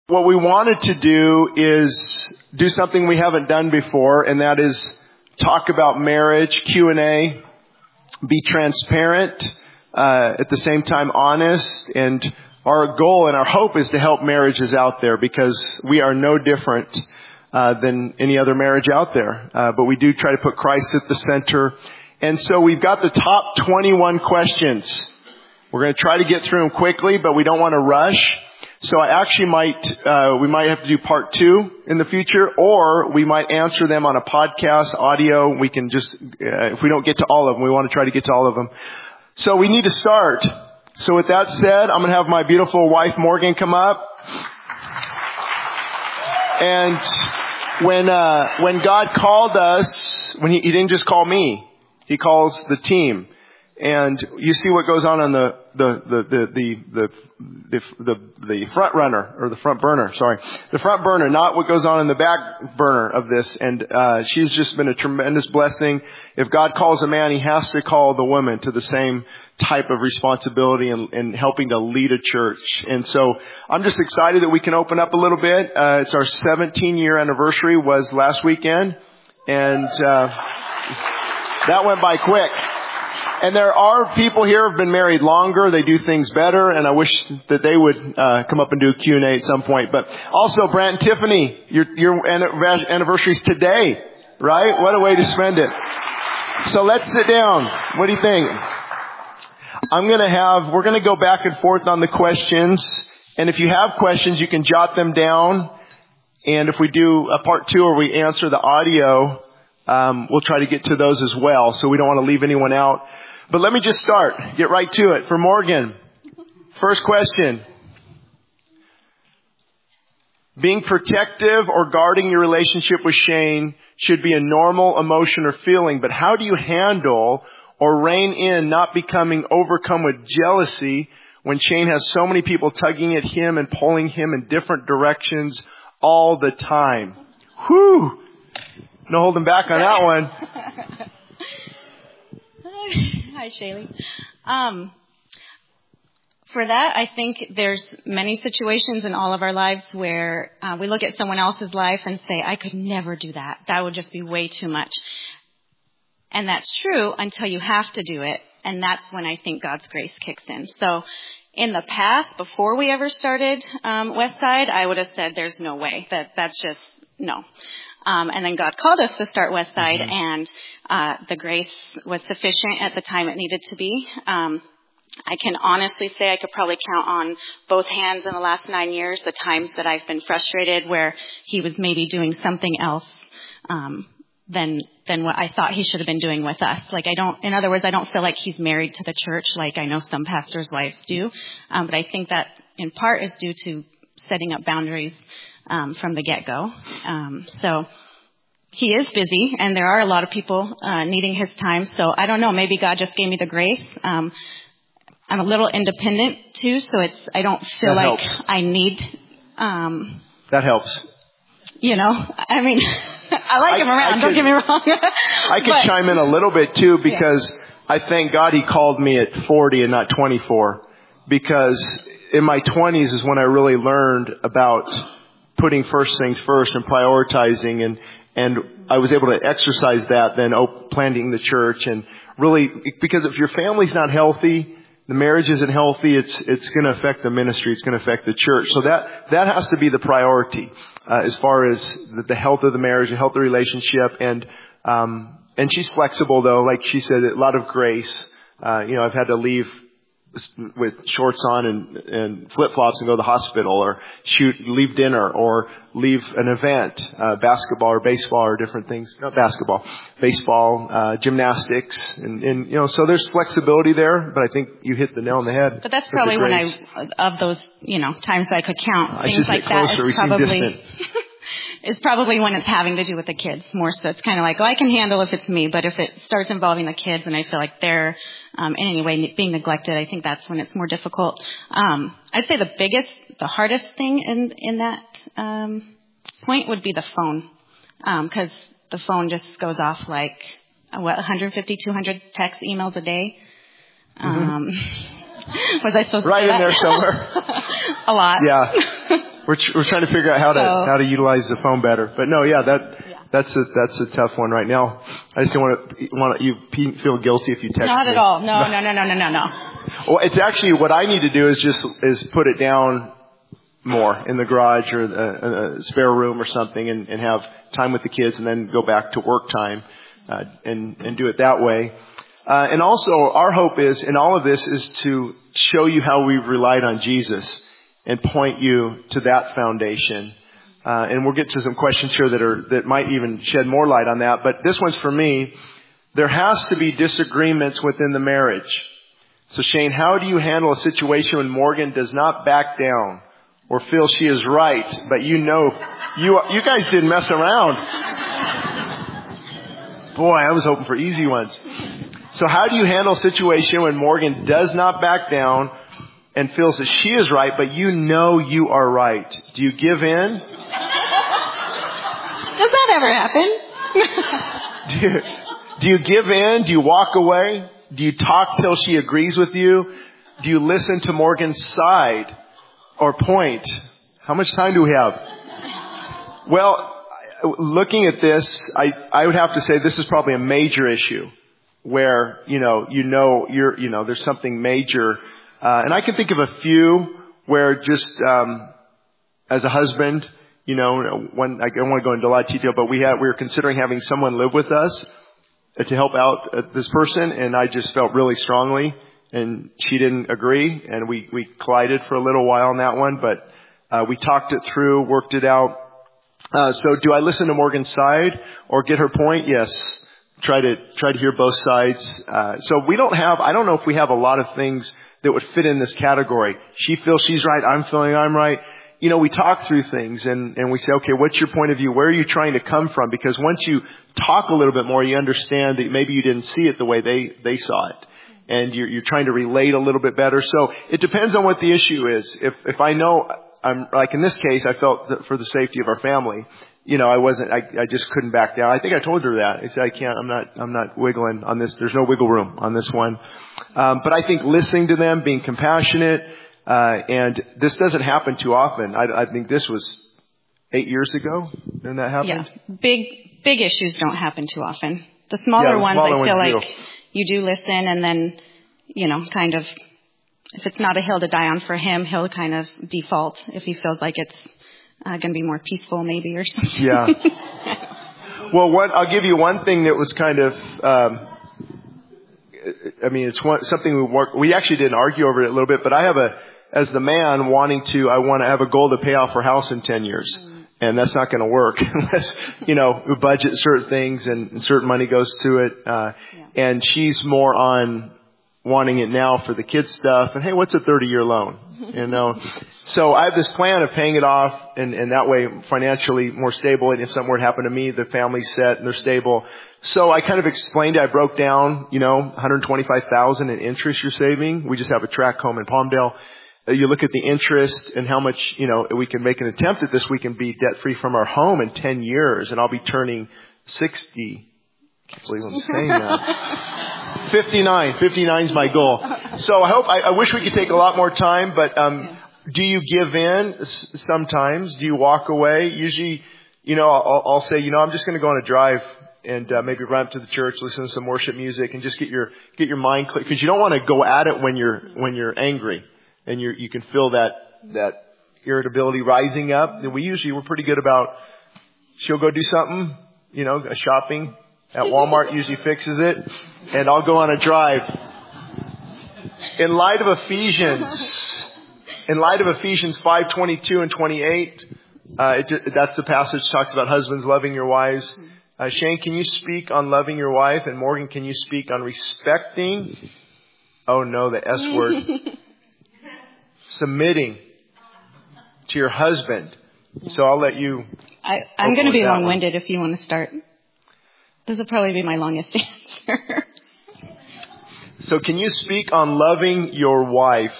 What we wanted to do is do something we haven't done before, and that is talk about marriage, Q&A, be transparent, at the same time honest, and our goal and our hope is to help marriages out there because we are no different than any other marriage out there. But we do try to put Christ at the center. And so we've got the top 21 questions. We're going to try to get through them quickly, but we don't want to rush. So I actually we might have to do part 2 in the future, or we might answer them on a podcast, audio. We can just, if we don't get to all of them, we want to try to get to all of them. So we need to start. So with that said, I'm going to have my beautiful wife, Morgan, come up. And when God called us, when he didn't just call me, he calls the team. And you see what goes on the front runner, or the front burner, sorry. The front burner, not what goes on in the back burner of this. And, she's just been a tremendous blessing. If God calls a man, he has to call the woman to the same type of responsibility and helping to lead a church. And so I'm just excited that we can open up a little bit. It's our 17-year anniversary was last weekend. And, that went by quick. And there are people here who have been married longer. They do things better. And I wish that they would come up and do a Q&A at some point. But also, Brant and Tiffany, your anniversary's today, right? What a way to spend it. So let's sit down. What do you think? We're going to go back and forth on the questions. And if you have questions, you can jot them down. And if we do a part 2 or we answer the audio, we'll try to get to those as well. So we don't want to leave anyone out. But let me just start. Get right to it. For Morgan, first question. Being protective or guarding your relationship with Shane should be a normal emotion or feeling. But how do you handle or rein in not becoming overcome with jealousy when Shane has so many people tugging at him and pulling him in different directions all the time? Whew! No holding back on that one. Hi, Shaylee. For that, I think there's many situations in all of our lives where we look at someone else's life and say, I could never do that. That would just be way too much. And that's true until you have to do it. And that's when I think God's grace kicks in. So in the past, before we ever started Westside, I would have said there's no way. That's just no. And then God called us to start Westside, and the grace was sufficient at the time it needed to be. I can honestly say I could probably count on both hands in the last 9 years the times that I've been frustrated where he was maybe doing something else than what I thought he should have been doing with us. In other words, I don't feel like he's married to the church like I know some pastors' wives do. But I think that in part is due to setting up boundaries from the get-go. So he is busy, and there are a lot of people needing his time. So I don't know. Maybe God just gave me the grace. I'm a little independent too, so I don't feel like I need. That helps. I mean, I like him around. Don't get me wrong. I could chime in a little bit too because I thank God he called me at 40 and not 24, because in my 20s is when I really learned about putting first things first and prioritizing, and I was able to exercise that then planting the church, and really, because if your family's not healthy, the marriage isn't healthy, it's going to affect the ministry, it's going to affect the church. So that has to be the priority as far as the health of the marriage, the health of the relationship, and she's flexible though, like she said, a lot of grace. I've had to leave with shorts on and flip-flops and go to the hospital, or leave dinner, or leave an event, basketball or baseball or different things. Not basketball, baseball, gymnastics, and so there's flexibility there, but I think you hit the nail on the head. But that's probably when of those, times that I could count, things like that is probably is probably when it's having to do with the kids more. So it's kind of like, I can handle if it's me, but if it starts involving the kids and I feel like they're in any way being neglected, I think that's when it's more difficult. I'd say the hardest thing in that point would be the phone, because the phone just goes off like 150, 200 text emails a day. Was I supposed to right say in that? there somewhere? A lot. Yeah. We're trying to figure out how to utilize the phone better. But no, that's a tough one right now. I just don't want you feel guilty if you text me. Not at all. No. Well, it's actually what I need to do is put it down more in the garage or a spare room or something, and have time with the kids, and then go back to work time, and do it that way. And also, our hope is in all of this is to show you how we've relied on Jesus and point you to that foundation. And we'll get to some questions here that might even shed more light on that. But this one's for me. There has to be disagreements within the marriage. So Shane, how do you handle a situation when Morgan does not back down or feel she is right, but you guys didn't mess around? Boy, I was hoping for easy ones. So how do you handle a situation when Morgan does not back down and feels that she is right, but you are right? Do you give in? Does that ever happen? Do you give in? Do you walk away? Do you talk till she agrees with you? Do you listen to Morgan's side or point? How much time do we have? Well, looking at this, I would have to say this is probably a major issue where, there's something major. And I can think of a few where just, as a husband, I don't want to go into a lot of detail, but we were considering having someone live with us to help out this person, and I just felt really strongly, and she didn't agree, and we collided for a little while on that one, but we talked it through, worked it out. So do I listen to Morgan's side or get her point? Yes. Try to hear both sides. So I don't know if we have a lot of things that would fit in this category. She feels she's right. I'm feeling I'm right. We talk through things and we say, okay, what's your point of view? Where are you trying to come from? Because once you talk a little bit more, you understand that maybe you didn't see it the way they saw it. And you're trying to relate a little bit better. So it depends on what the issue is. If I know I'm, like in this case, I felt that for the safety of our family, I just couldn't back down. I think I told her that. I said, I can't, I'm not wiggling on this. There's no wiggle room on this one. But I think listening to them, being compassionate, and this doesn't happen too often. I think this was 8 years ago when that happened. Yeah. Big issues don't happen too often. The smaller ones, I feel like you do listen, and then, kind of, if it's not a hill to die on for him, he'll kind of default if he feels like it's going to be more peaceful maybe or something. Yeah. Well, I'll give you one thing that was kind of, it's something we actually didn't argue over it a little bit, but I have as the man I want to have a goal to pay off our house in 10 years. And that's not going to work unless, we budget certain things and certain money goes to it. And she's more on wanting it now for the kids stuff. And hey, what's a 30-year loan? So I have this plan of paying it off and that way financially more stable. And if something were to happen to me, the family's set and they're stable. So I kind of explained it. I broke down, $125,000 in interest you're saving. We just have a tract home in Palmdale. You look at the interest and how much, we can make an attempt at this. We can be debt free from our home in 10 years and I'll be turning 60. I can't believe I'm saying that. 59 is my goal. So I wish we could take a lot more time, but, do you give in sometimes? Do you walk away? Usually, I'll say, I'm just going to go on a drive and, maybe run up to the church, listen to some worship music and just get your mind clear. Cause you don't want to go at it when you're angry. And you can feel that irritability rising up. And we're pretty good about, she'll go do something, a shopping at Walmart usually fixes it. And I'll go on a drive. In light of Ephesians 5:22 and 28, that's the passage that talks about husbands loving your wives. Shane, can you speak on loving your wife? And Morgan, can you speak on respecting? Oh no, the S word. Submitting to your husband. So I'll let you. I'm going to be long-winded if you want to start. This will probably be my longest answer. So can you speak on loving your wife?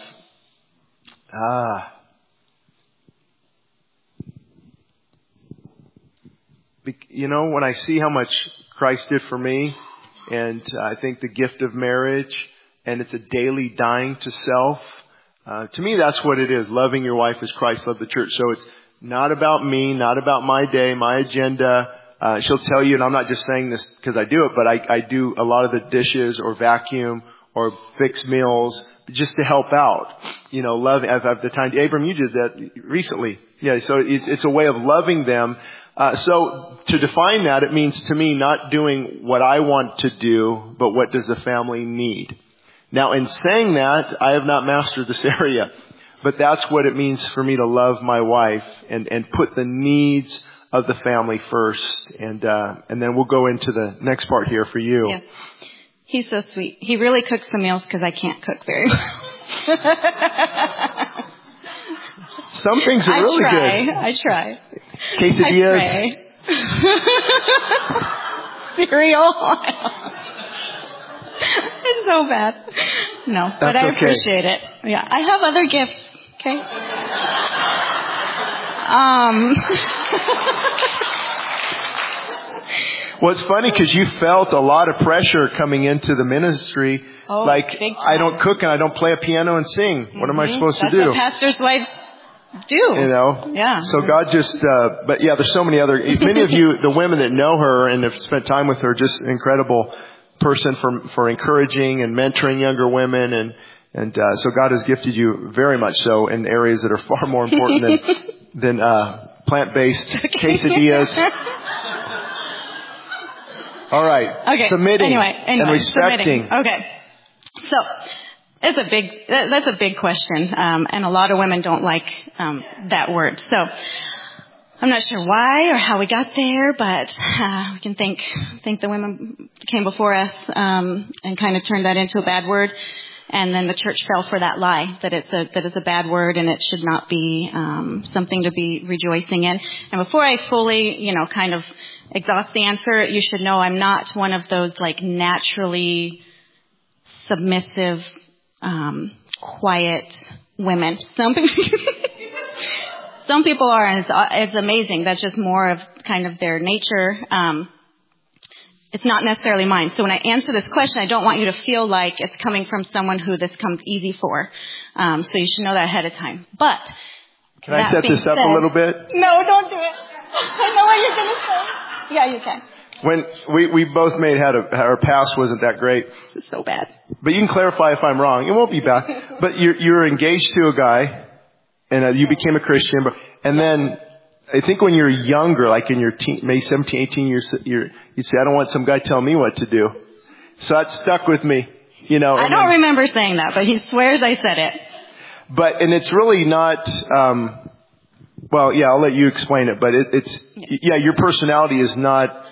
When I see how much Christ did for me, and I think the gift of marriage, and it's a daily dying to self. To me, that's what it is. Loving your wife as Christ loved the church. So not about me, not about my day, my agenda. She'll tell you, and I'm not just saying this because I do it, but I do a lot of the dishes or vacuum or fix meals just to help out. Love. I've the time. Abram, you did that recently. Yeah. So it's a way of loving them. So to define that, it means to me not doing what I want to do, but what does the family need. Now, in saying that, I have not mastered this area, but that's what it means for me to love my wife and put the needs of the family first. And then we'll go into the next part here for you. Yeah. He's so sweet. He really cooks the meals because I can't cook very well. Some things are really good. I try. Quesadillas. Cereal. It's so bad. No, but I appreciate it. Yeah, I have other gifts. Okay. Well, it's funny because you felt a lot of pressure coming into the ministry. Oh, like, I don't cook and I don't play a piano and sing. What am I supposed to do? That's what pastors' wives do. Yeah. So God just, but yeah, there's so many many of you, the women that know her and have spent time with her, just incredible person for encouraging and mentoring younger women. And so God has gifted you very much so in areas that are far more important than plant-based quesadillas. All right. Okay. Submitting and respecting. Submitting. Okay. So that's a big question, and a lot of women don't like that word. So I'm not sure why or how we got there, but we can thank the women came before us and kind of turned that into a bad word, and then the church fell for that lie that it's a bad word and it should not be something to be rejoicing in. And before I fully, kind of exhaust the answer, you should know I'm not one of those like naturally submissive, quiet women. Some people are, and it's amazing. That's just more of kind of their nature. It's not necessarily mine. So when I answer this question, I don't want you to feel like it's coming from someone who this comes easy for. So you should know that ahead of time. But can I set this up a little bit? No, don't do it. I know what you're going to say. Yeah, you can. When we both our past wasn't that great. This is so bad. But you can clarify if I'm wrong. It won't be bad. But you're engaged to a guy, and you became a Christian. And then I think when you're younger, like in your maybe 17, 18 years, you'd say, I don't want some guy telling me what to do. So that stuck with me. I don't remember saying that, but he swears I said it. And it's really not. Well, yeah, I'll let you explain it. But your personality is not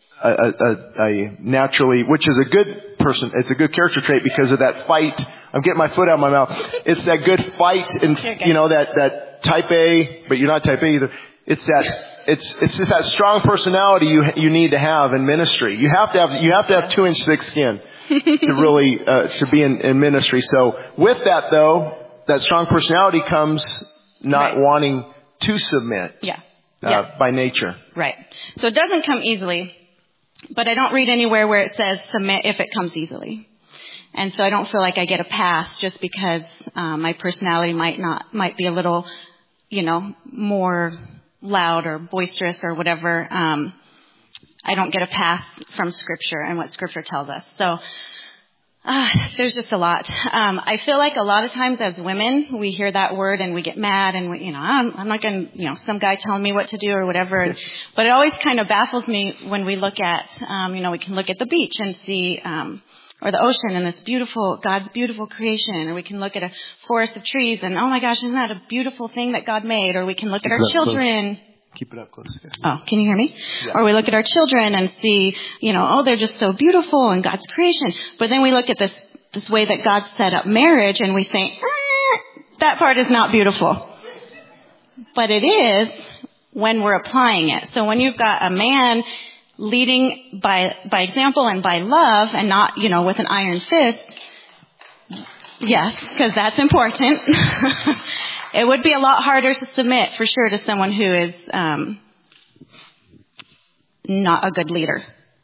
a naturally, which is a good person. It's a good character trait because of that fight. I'm getting my foot out of my mouth. It's that good fight and, that type A, but you're not type A either. It's just that strong personality you need to have in ministry. You have to have 2-inch thick skin to really, to be in ministry. So with that though, that strong personality comes not wanting to submit. By nature. Right. So it doesn't come easily. But I don't read anywhere where it says submit if it comes easily. And so I don't feel like I get a pass just because my personality might be a little, more loud or boisterous or whatever. I don't get a pass from Scripture and what Scripture tells us. So there's just a lot. I feel like a lot of times as women, we hear that word and we get mad and I'm not going to, some guy telling me what to do or whatever. But it always kind of baffles me when we look at, we can look at the beach and see, or the ocean and this God's beautiful creation. Or we can look at a forest of trees and, oh my gosh, isn't that a beautiful thing that God made? Or we can look at our children. Keep it up close. Yeah. Oh, can you hear me? Yeah. Or we look at our children and see, they're just so beautiful in God's creation. But then we look at this way that God set up marriage and we think, that part is not beautiful. But it is when we're applying it. So when you've got a man leading by example and by love and not, with an iron fist, yes, because that's important. It would be a lot harder to submit, for sure, to someone who is not a good leader.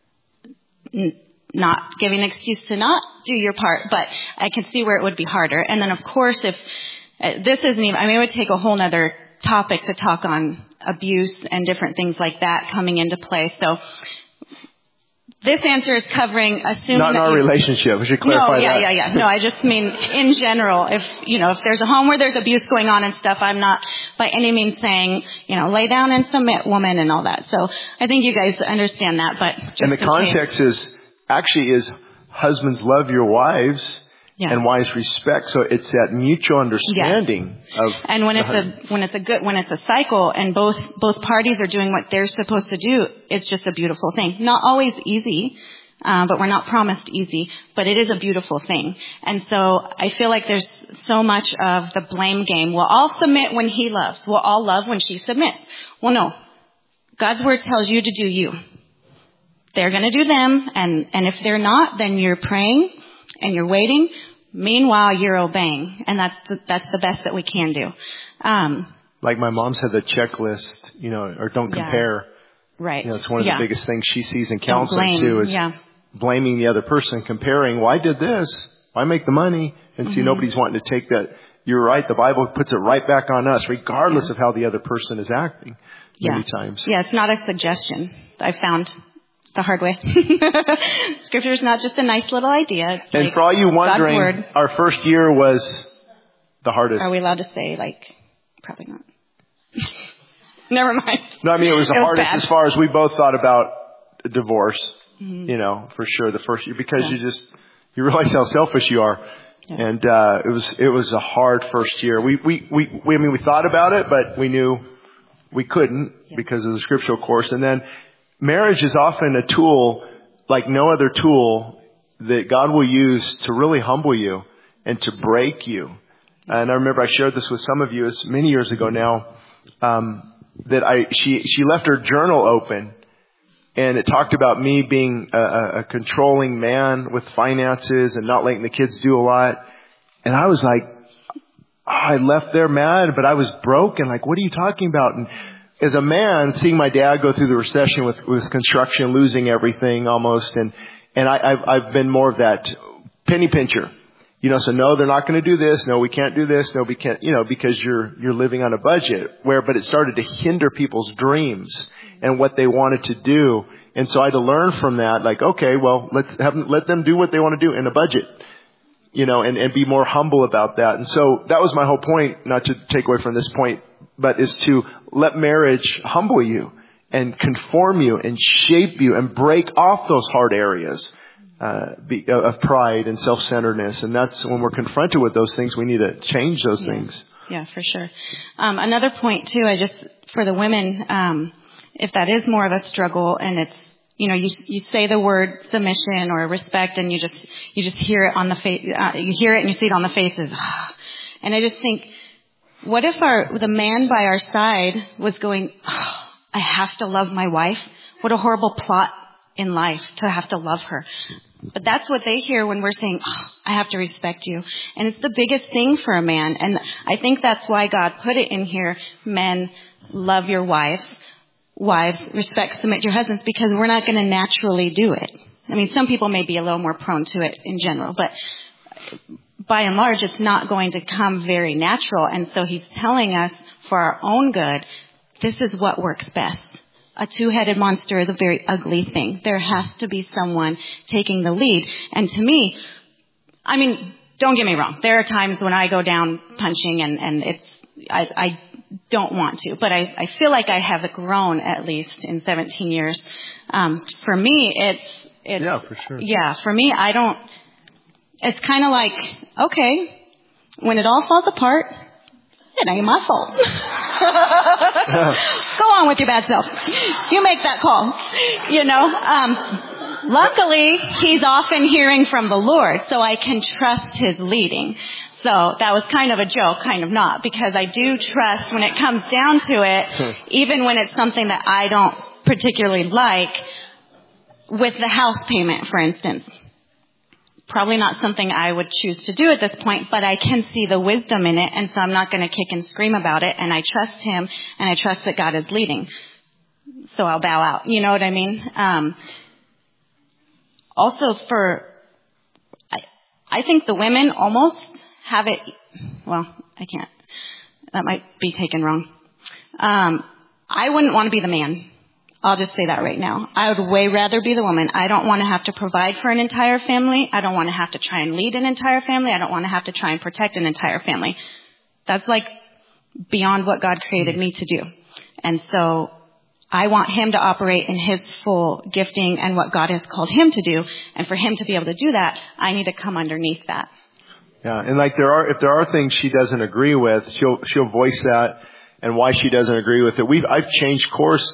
Not giving an excuse to not do your part, but I can see where it would be harder. And then, of course, if this isn't even, it would take a whole nother topic to talk on abuse and different things like that coming into play. So this answer is covering assuming not in our relationship. We should clarify that. Yeah. No, I just mean in general. If there's a home where there's abuse going on and stuff, I'm not by any means saying, lay down and submit, woman, and all that. So I think you guys understand that. But just and the context is husbands love your wives. Yeah. And wives respect. So it's that mutual understanding of. And when it's a cycle and both parties are doing what they're supposed to do, it's just a beautiful thing. Not always easy, but we're not promised easy, but it is a beautiful thing. And so I feel like there's so much of the blame game. We'll all submit when he loves. We'll all love when she submits. Well, no. God's word tells you to do you. They're going to do them. And if they're not, then you're praying and you're waiting. Meanwhile, you're obeying, and that's the best that we can do. Like my mom said, the checklist, or don't compare. Right. It's one of the biggest things she sees in counseling too, is blaming the other person, comparing. Why did this? Why make the money? And see, nobody's wanting to take that. You're right. The Bible puts it right back on us, regardless of how the other person is acting. Many times. Yeah, it's not a suggestion. I found the hard way. Scripture is not just a nice little idea. It's and for all you wondering, our first year was the hardest. Are we allowed to say, probably not? Never mind. No, I mean, it was the hardest bad. As far as we both thought about divorce, for sure, the first year, because you realize how selfish you are. Yeah. And, it was a hard first year. We thought about it, but we knew we couldn't because of the scriptural course. And then, marriage is often a tool like no other tool that God will use to really humble you and to break you. And I remember I shared this with some of you many years ago now, that she left her journal open, and it talked about me being a controlling man with finances and not letting the kids do a lot. And I was like, I left there mad, but I was broken. Like, what are you talking about? And as a man, seeing my dad go through the recession with construction, losing everything almost, and I've been more of that penny pincher. So no, they're not going to do this. No, we can't do this. No, we can't, because you're living on a budget but it started to hinder people's dreams and what they wanted to do. And so I had to learn from that, okay, well, let them do what they want to do in a budget, and be more humble about that. And so that was my whole point, not to take away from this point, but is to let marriage humble you and conform you and shape you and break off those hard areas of pride and self-centeredness. And that's when we're confronted with those things, we need to change those things. Yeah, for sure. Another point too, for the women, if that is more of a struggle and it's, you say the word submission or respect and you just hear it on the face, you hear it and you see it on the faces. And I just think, what if the man by our side was going, I have to love my wife? What a horrible plot in life to have to love her. But that's what they hear when we're saying, I have to respect you. And it's the biggest thing for a man. And I think that's why God put it in here. Men, love your wives. Wives, respect, submit your husbands, because we're not going to naturally do it. I mean, some people may be a little more prone to it in general, but by and large, it's not going to come very natural. And so he's telling us for our own good, this is what works best. A two-headed monster is a very ugly thing. There has to be someone taking the lead. And to me, don't get me wrong. There are times when I go down punching and I don't want to, but I feel like I have grown at least in 17 years. For me, it's yeah, for sure. Yeah, for me, it's kind of like, okay, when it all falls apart, it ain't my fault. Go on with your bad self. You make that call. Luckily, he's often hearing from the Lord, so I can trust his leading. So that was kind of a joke, kind of not, because I do trust when it comes down to it, even when it's something that I don't particularly like, with the house payment, for instance. Probably not something I would choose to do at this point, but I can see the wisdom in it, and so I'm not going to kick and scream about it, and I trust him, and I trust that God is leading. So I'll bow out. You know what I mean? Also I think the women almost have it, well, I can't. That might be taken wrong. I wouldn't want to be the man. I'll just say that right now. I would way rather be the woman. I don't want to have to provide for an entire family. I don't want to have to try and lead an entire family. I don't want to have to try and protect an entire family. That's like beyond what God created me to do. And so I want him to operate in his full gifting and what God has called him to do. And for him to be able to do that, I need to come underneath that. Yeah, and like if there are things she doesn't agree with, she'll voice that and why she doesn't agree with it. I've changed course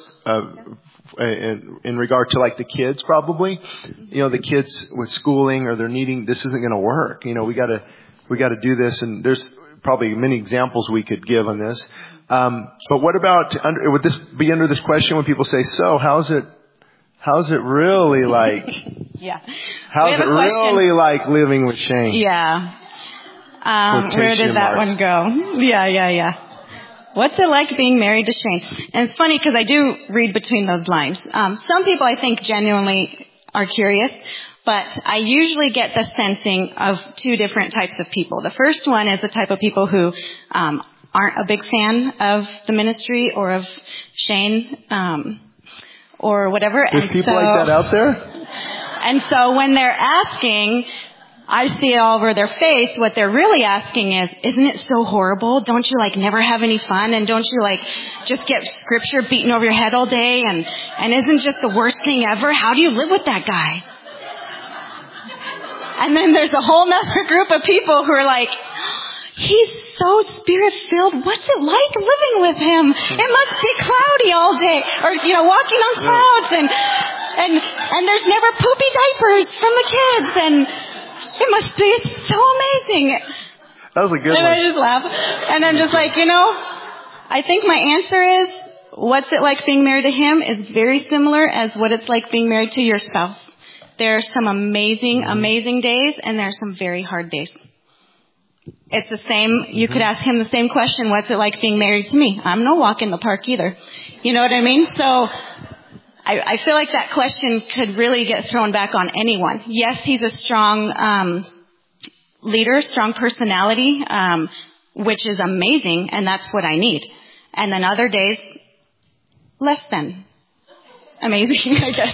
in regard to like the kids probably. The kids with schooling or they're needing, this isn't going to work. We got to do this, and there's probably many examples we could give on this. But what about would this be under this question when people say, "So, how's it really like?" Yeah. How's it really like living with Shane? Yeah. Where did that one go? Yeah. What's it like being married to Shane? And it's funny because I do read between those lines. Some people I think genuinely are curious, but I usually get the sensing of two different types of people. The first one is the type of people who aren't a big fan of the ministry or of Shane or whatever. There's people like that out there? And so when they're asking, I see it all over their face. What they're really asking is, isn't it so horrible? Don't you never have any fun? And don't you just get scripture beaten over your head all day? And isn't just the worst thing ever? How do you live with that guy? And then there's a whole nother group of people who are like, he's so spirit-filled. What's it like living with him? It must be cloudy all day. Or, walking on clouds. And there's never poopy diapers from the kids. And it must be so amazing. That was a good one. And I just laugh. And I'm just like, I think my answer is, what's it like being married to him is very similar as what it's like being married to your spouse. There are some amazing, amazing days, and there are some very hard days. It's the same. You could ask him the same question. What's it like being married to me? I'm no walk in the park either. You know what I mean? So I feel like that question could really get thrown back on anyone. Yes, he's a strong leader, strong personality, which is amazing, and that's what I need. And then other days, less than amazing, I guess.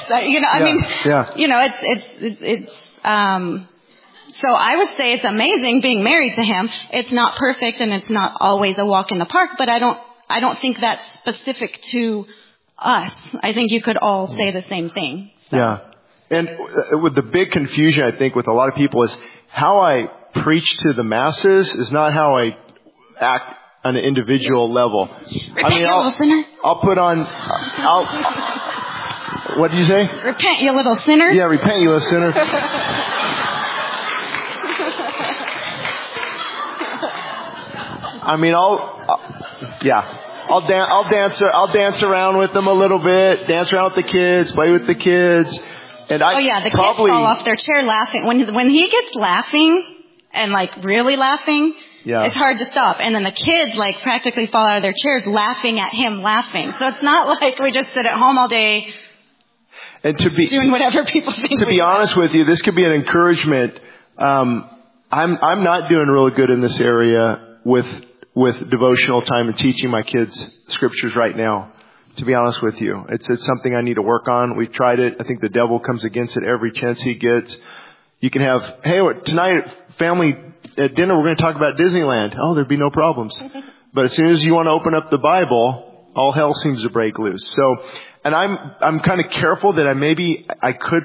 So I would say it's amazing being married to him. It's not perfect and it's not always a walk in the park, but I don't think that's specific to us. I think you could all say the same thing. So. Yeah. And with the big confusion, I think, with a lot of people is how I preach to the masses is not how I act on an individual level. Repent, you little sinner. I'll put on, what did you say? Repent, you little sinner. Yeah, repent, you little sinner. I'll dance around with them a little bit, dance around with the kids, play with the kids. And the kids fall off their chair laughing. When he gets laughing and really laughing, it's hard to stop. And then the kids practically fall out of their chairs laughing at him laughing. So it's not like we just sit at home all day and doing whatever people think. To be honest with you, this could be an encouragement. I'm not doing really good in this area with devotional time and teaching my kids scriptures right now. To be honest with you, it's something I need to work on. We've tried it. I think the devil comes against it every chance he gets. You can have, hey, tonight family at dinner we're going to talk about Disneyland. Oh, there'd be no problems. But as soon as you want to open up the Bible, all hell seems to break loose. So, and I'm kind of careful that I could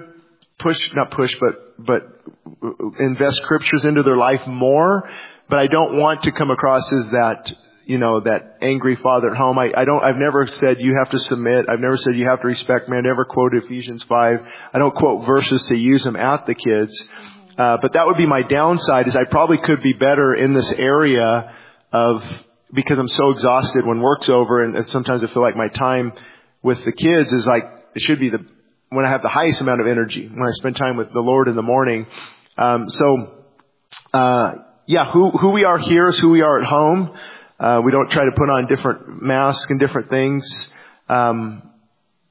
but invest scriptures into their life more. But I don't want to come across as that, that angry father at home. I've never said you have to submit. I've never said you have to respect me. I never quoted Ephesians 5. I don't quote verses to use them at the kids. But that would be my downside, is I probably could be better in this area because I'm so exhausted when work's over, and sometimes I feel like my time with the kids is it should be when I have the highest amount of energy, when I spend time with the Lord in the morning. Who we are here is who we are at home. We don't try to put on different masks and different things.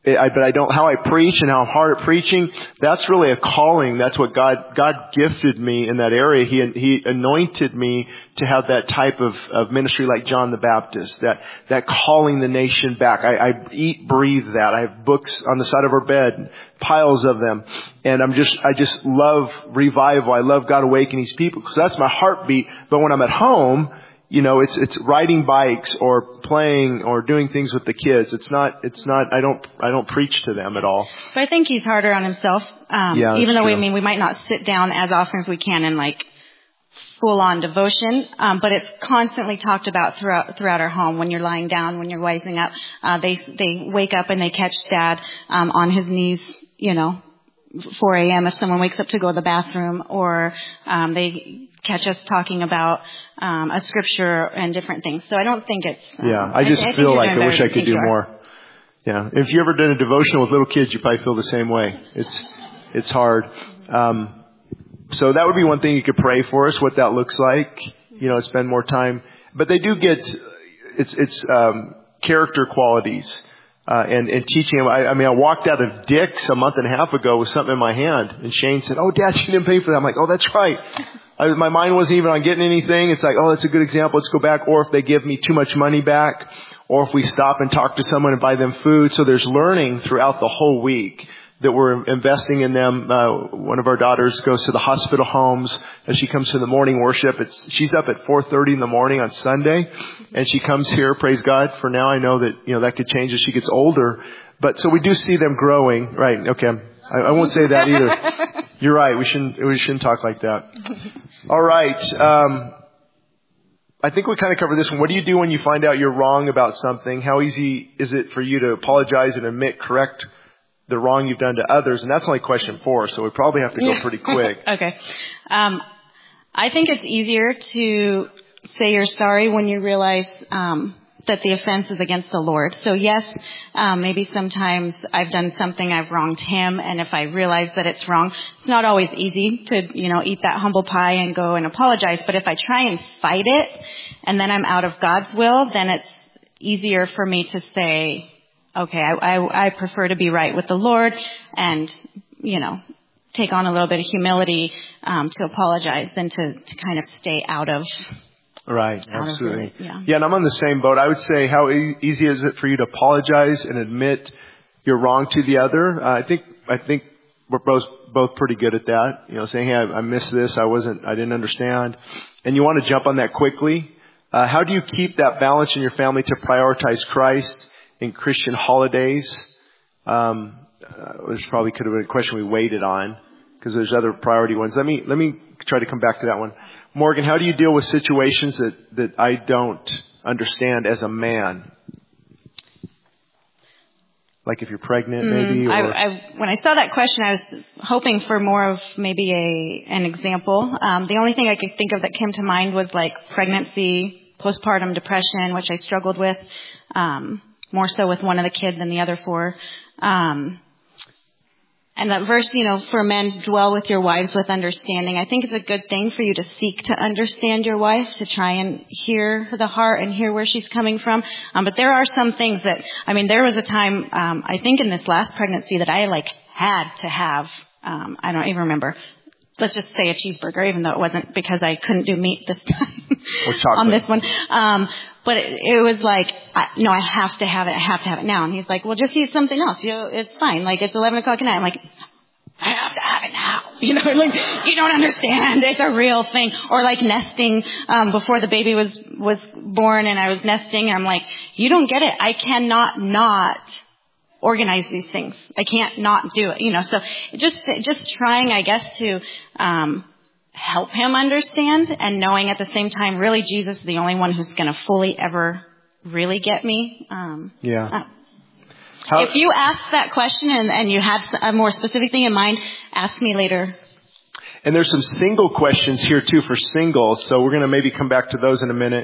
but I don't, how I preach and how I'm hard at preaching, that's really a calling. That's what God gifted me in that area. He anointed me to have that type of ministry like John the Baptist, that calling the nation back. I eat, breathe that. I have books on the side of our bed, piles of them. And I just love revival. I love God awakening His people because that's my heartbeat. But when I'm at home, it's riding bikes or playing or doing things with the kids. It's not, I don't preach to them at all. But I think he's harder on himself. Even though we might not sit down as often as we can in like full on devotion. But it's constantly talked about throughout our home. When you're lying down, when you're wising up, they wake up and they catch Dad, on his knees, 4 a.m. if someone wakes up to go to the bathroom, or they catch us talking about a scripture and different things. So I don't think it's... I just feel like I wish I could do more. Yeah. If you ever done a devotional with little kids, you probably feel the same way. It's hard. So that would be one thing you could pray for us, what that looks like. Spend more time. But they do get... It's character qualities. And teaching him. I walked out of Dick's a month and a half ago with something in my hand, and Shane said, "Oh, Dad, you didn't pay for that." I'm like, "Oh, that's right." My mind wasn't even on getting anything. It's like, oh, that's a good example. Let's go back. Or if they give me too much money back, or if we stop and talk to someone and buy them food. So there's learning throughout the whole week that we're investing in them. One of our daughters goes to the hospital homes as she comes to the morning worship. She's up at 4:30 in the morning on Sunday, and she comes here. Praise God. For now, I know that that could change as she gets older. But so we do see them growing. Right? Okay. I won't say that either. You're right. We shouldn't talk like that. All right. I think we kind of covered this one. What do you do when you find out you're wrong about something? How easy is it for you to apologize and correct the wrong you've done to others? And that's only question 4, so we probably have to go pretty quick. Okay. I think it's easier to say you're sorry when you realize that the offense is against the Lord. So yes, maybe sometimes I've done something, I've wronged Him, and if I realize that it's wrong, it's not always easy to, eat that humble pie and go and apologize. But if I try and fight it, and then I'm out of God's will, then it's easier for me to say, okay, I prefer to be right with the Lord and, take on a little bit of humility to apologize than to kind of stay out of... Right, absolutely. Yeah, and I'm on the same boat. I would say, how easy is it for you to apologize and admit you're wrong to the other? I think we're both pretty good at that. Saying, hey, I missed this, I didn't understand. And you want to jump on that quickly. How do you keep that balance in your family to prioritize Christ in Christian holidays? This probably could have been a question we waited on, because there's other priority ones. Let me try to come back to that one. Morgan, how do you deal with situations that I don't understand as a man? Like if you're pregnant, maybe? When I saw that question, I was hoping for more of maybe an example. The only thing I could think of that came to mind was like pregnancy, postpartum depression, which I struggled with, more so with one of the kids than the other 4. And that verse, for men, dwell with your wives with understanding. I think it's a good thing for you to seek to understand your wife, to try and hear the heart and hear where she's coming from. But there are some things that, there was a time, I think in this last pregnancy that I had to have, I don't even remember. Let's just say a cheeseburger, even though it wasn't because I couldn't do meat this time on this one. But it was like, no, I have to have it. I have to have it now. And he's like, well, just eat something else. It's fine. It's 11 o'clock at night. I'm like, I have to have it now. You don't understand. It's a real thing. Or nesting, before the baby was born and I was nesting. I'm like, you don't get it. I cannot not organize these things. I can't not do it. So just trying, I guess, to, help him understand, and knowing at the same time, really, Jesus is the only one who's going to fully ever really get me. If you asked that question and you had a more specific thing in mind, ask me later. And there's some single questions here too for singles, so we're going to maybe come back to those in a minute.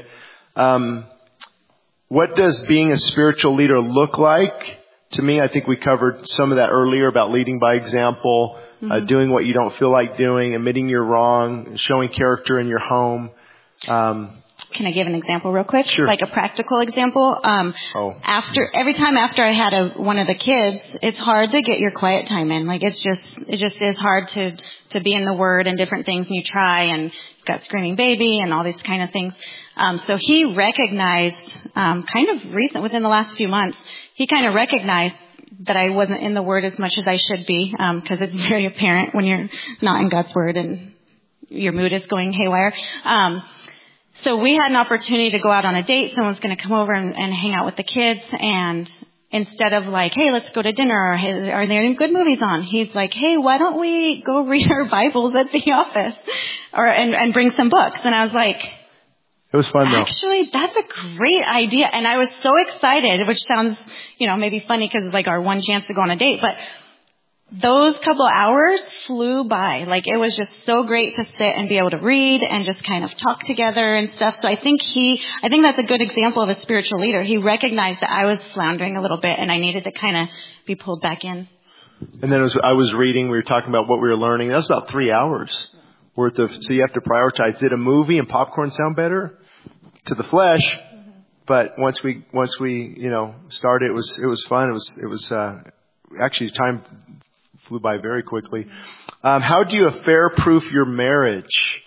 What does being a spiritual leader look like? To me, I think we covered some of that earlier about leading by example, doing what you don't feel like doing, admitting you're wrong, showing character in your home. Can I give an example real quick? Sure. Like a practical example. Every time after I had one of the kids, it's hard to get your quiet time in. Like it just is hard to be in the Word and different things, and you try, and you've got screaming baby and all these kind of things. So he recognized, within the last few months, he kind of recognized that I wasn't in the Word as much as I should be, because it's very apparent when you're not in God's Word and your mood is going haywire. So we had an opportunity to go out on a date. Someone's going to come over and hang out with the kids. And instead of like, hey, let's go to dinner, or hey, are there any good movies on? He's like, hey, why don't we go read our Bibles at the office and bring some books? And I was like, it was fun though. Actually, that's a great idea. And I was so excited, which sounds, maybe funny because it's like our one chance to go on a date. But those couple hours flew by. Like it was just so great to sit and be able to read and just kind of talk together and stuff. So I think that's a good example of a spiritual leader. He recognized that I was floundering a little bit and I needed to kind of be pulled back in. And then I was reading, we were talking about what we were learning. That was about 3 hours worth of, so you have to prioritize. Did a movie and popcorn sound better to the flesh? But once we started, it was fun. It was actually time flew by very quickly. How do you affair-proof your marriage?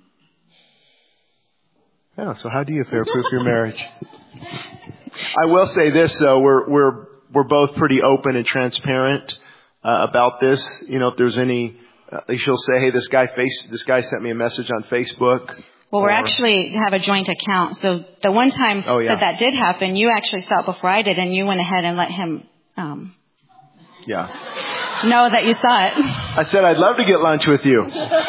Yeah, so how do you affair-proof your marriage? I will say this though, we're both pretty open and transparent about this. If there's any, she'll say, hey, this guy sent me a message on Facebook. Well, we actually have a joint account. So the one time that did happen, you actually saw it before I did, and you went ahead and let him know that you saw it. I said, I'd love to get lunch with you.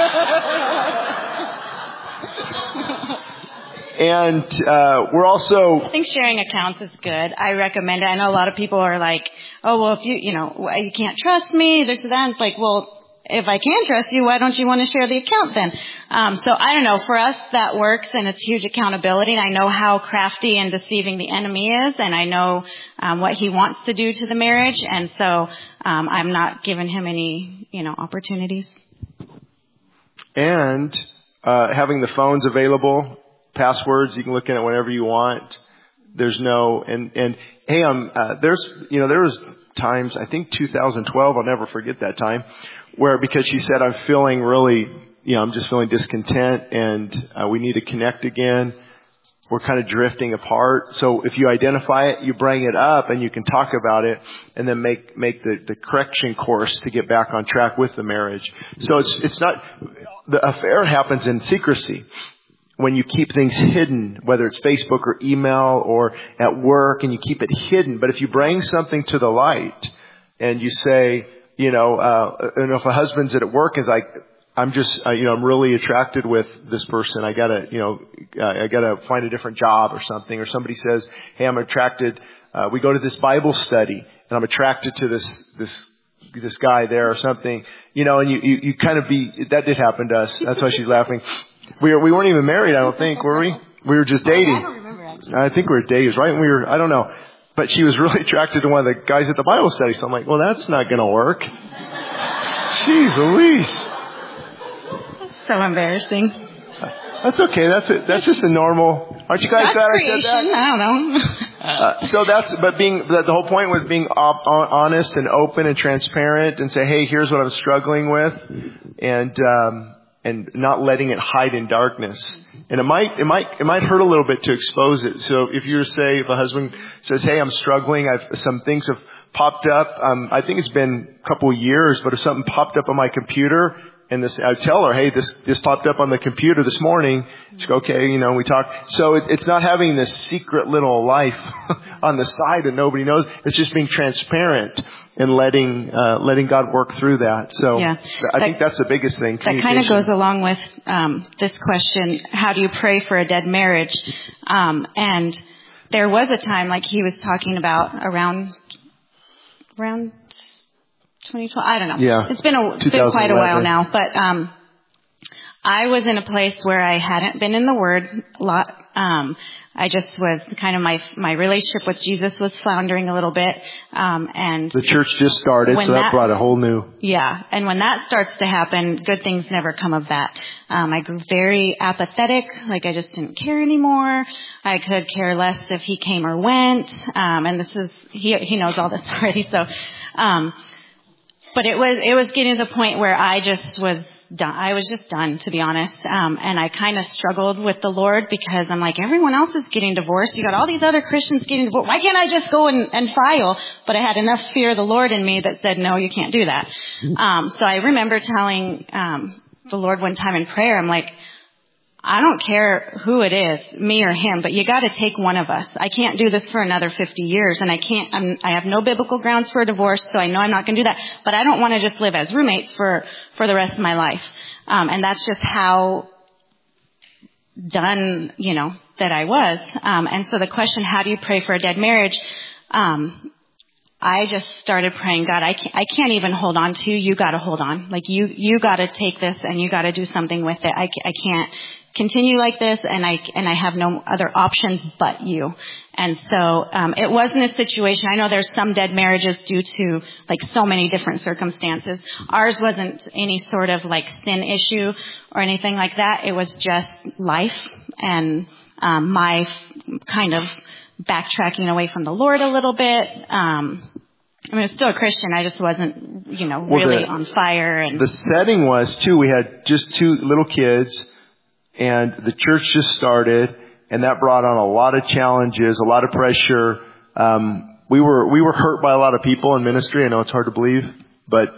And we're also... I think sharing accounts is good. I recommend it. I know a lot of people are like, oh, well, if you can't trust me, this and that. It's like, well, if I can trust you, why don't you want to share the account then? So I don't know. For us, that works, and it's huge accountability. And I know how crafty and deceiving the enemy is, and I know what he wants to do to the marriage. And so I'm not giving him any, opportunities. And having the phones available, passwords, you can look in it whenever you want. There's no and hey, there was times, I think 2012, I'll never forget that time, where because she said, I'm feeling really, I'm just feeling discontent and we need to connect again. We're kind of drifting apart. So if you identify it, you bring it up and you can talk about it and then make the correction course to get back on track with the marriage. So it's not, the affair happens in secrecy. When you keep things hidden, whether it's Facebook or email or at work, and you keep it hidden. But if you bring something to the light and you say, and if a husband's at work is like, I'm just, I'm really attracted with this person. I gotta find a different job or something. Or somebody says, hey, I'm attracted. We go to this Bible study and I'm attracted to this guy there or something. And you kind of that did happen to us. That's why she's laughing. We weren't even married, I don't think, were we? We were just dating. I don't remember, actually. I think we were dating, right? I don't know. But she was really attracted to one of the guys at the Bible study. So I'm like, well, that's not going to work. Jeez Louise. So embarrassing. That's okay. That's just a normal. Aren't you guys glad I said that? I don't know. The whole point was being honest and open and transparent and say, hey, here's what I'm struggling with. And not letting it hide in darkness. And it might hurt a little bit to expose it. So if a husband says, hey, I'm struggling, some things have popped up. I think it's been a couple of years, but if something popped up on my computer and I tell her, hey, this popped up on the computer this morning. She's like, okay, we talk. So it's not having this secret little life on the side that nobody knows. It's just being transparent and letting God work through that. So yeah, I think that's the biggest thing. That kind of goes along with this question: how do you pray for a dead marriage? And there was a time, like he was talking about, around 2012. I don't know. Yeah, it's been quite a while now. But I was in a place where I hadn't been in the Word a lot. I just was kind of my relationship with Jesus was floundering a little bit. And the church just started, so that brought a whole new. Yeah. And when that starts to happen, good things never come of that. I grew very apathetic, like I just didn't care anymore. I could care less if he came or went. And he knows all this already. So, but it was getting to the point where I just was done. I was just done, to be honest. And I kind of struggled with the Lord because I'm like, everyone else is getting divorced. You got all these other Christians getting divorced. Why can't I just go and file? But I had enough fear of the Lord in me that said, no, you can't do that. So I remember telling the Lord one time in prayer, I'm like, I don't care who it is, me or him, but you got to take one of us. I can't do this for another 50 years, and I have no biblical grounds for a divorce, so I know I'm not going to do that. But I don't want to just live as roommates for the rest of my life. And that's just how done, that I was. And so the question, how do you pray for a dead marriage? I just started praying, God, I can't even hold on to you. You got to hold on. Like you got to take this and you got to do something with it. I can't continue like this, and I have no other options but you. And so it wasn't a situation. I know there's some dead marriages due to like so many different circumstances. Ours wasn't any sort of like sin issue or anything like that. It was just life and my kind of backtracking away from the Lord a little bit. I was still a Christian. I just wasn't, really on fire. And the setting was too. We had just 2 little kids. And the church just started, and that brought on a lot of challenges, a lot of pressure. We were hurt by a lot of people in ministry. I know it's hard to believe, but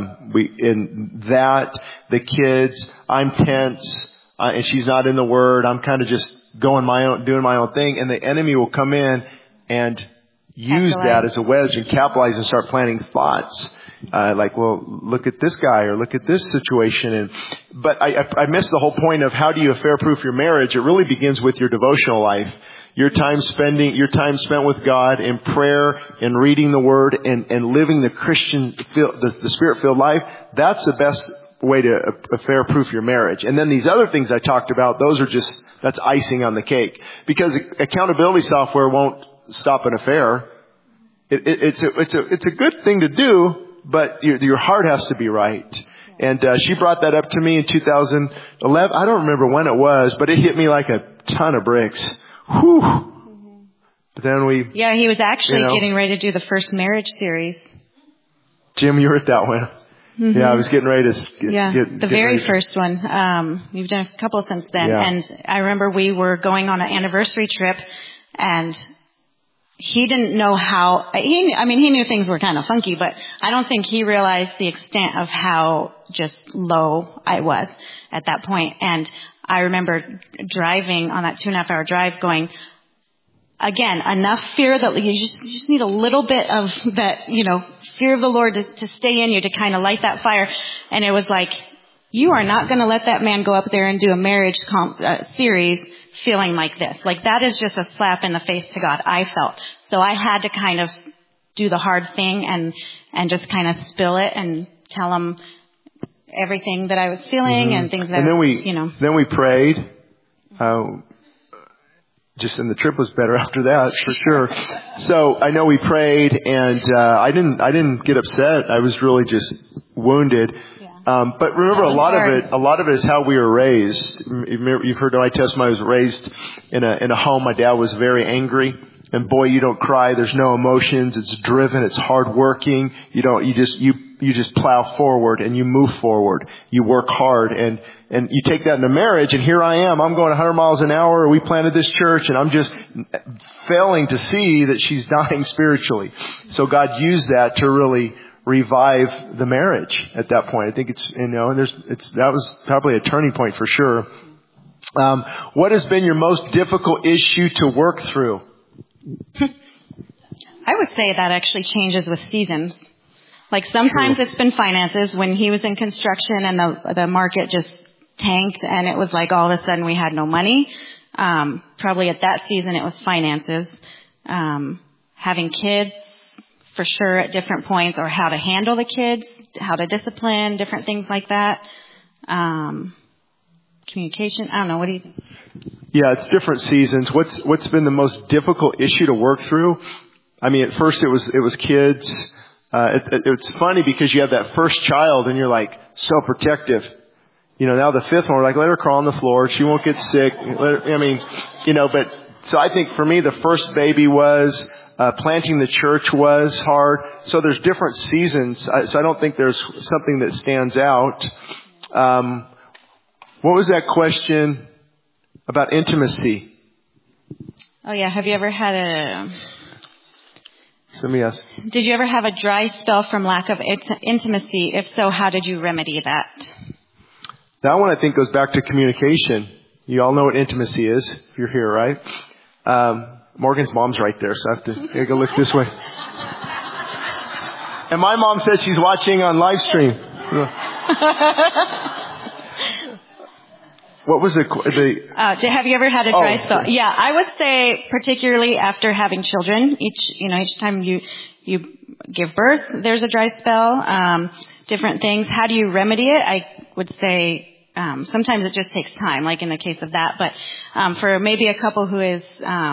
the kids, I'm tense, and she's not in the Word. I'm kind of just doing my own thing, and the enemy will come in and use that as a wedge and capitalize and start planting thoughts. Like, well, look at this guy or look at this situation. But I missed the whole point of how do you affair-proof your marriage. It really begins with your devotional life. Your time spent with God in prayer and reading the Word and living the Christian, the Spirit-filled life. That's the best way to affair-proof your marriage. And then these other things I talked about, that's icing on the cake. Because accountability software won't stop an affair. It's a good thing to do. But your heart has to be right. And she brought that up to me in 2011. I don't remember when it was, but it hit me like a ton of bricks. Whew. But then yeah, he was actually getting ready to do the first marriage series. Jim, you were at that one. Mm-hmm. Yeah, I was getting ready to the very first one. We've done a couple since then. Yeah. And I remember we were going on an anniversary trip, and he didn't know how, he knew things were kind of funky, but I don't think he realized the extent of how just low I was at that point. And I remember driving on that 2.5-hour drive going, again, enough fear that you just need a little bit of that, fear of the Lord to stay in you, to kind of light that fire. And it was like, you are not going to let that man go up there and do a marriage series feeling like this. Like, that is just a slap in the face to God, I felt. So I had to kind of do the hard thing and just kind of spill it and tell him everything that I was feeling. Mm-hmm. And things that, Then we prayed. And the trip was better after that, for sure. So I know we prayed, and I didn't get upset. I was really just wounded. But remember, a lot of it is how we were raised. You've heard my testimony. I was raised in a home. My dad was very angry, and boy, you don't cry. There's no emotions. It's driven. It's hardworking. You just plow forward and you move forward. You work hard, and you take that into marriage. And here I am. I'm going 100 miles an hour. We planted this church, and I'm just failing to see that she's dying spiritually. So God used that to really revive the marriage at that point. I think that was probably a turning point for sure. What has been your most difficult issue to work through? I would say that actually changes with seasons. Like, sometimes It's been finances. When he was in construction and the market just tanked, and it was like all of a sudden we had no money. Probably at that season it was finances. Having kids, for sure, at different points, or how to handle the kids, how to discipline, different things like that. communication. I don't know. What do you? Yeah, it's different seasons. What's been the most difficult issue to work through? I mean, at first it was kids. It's funny because you have that first child and you're like so protective. Now the fifth one, we're like, let her crawl on the floor. She won't get sick. But so I think for me, the first baby was, planting the church was hard. So there's different seasons. So I don't think there's something that stands out. What was that question about intimacy? Oh yeah. Have you ever had Let me ask. Did you ever have a dry spell from lack of intimacy? If so, how did you remedy that? That one I think goes back to communication. You all know what intimacy is if you're here, right? Morgan's mom's right there, so I have to go look this way. And my mom said she's watching on live stream. What was have you ever had a dry spell? Yeah, I would say particularly after having children. Each time you give birth, there's a dry spell. Different things. How do you remedy it? I would say sometimes it just takes time, like in the case of that. But for maybe a couple who is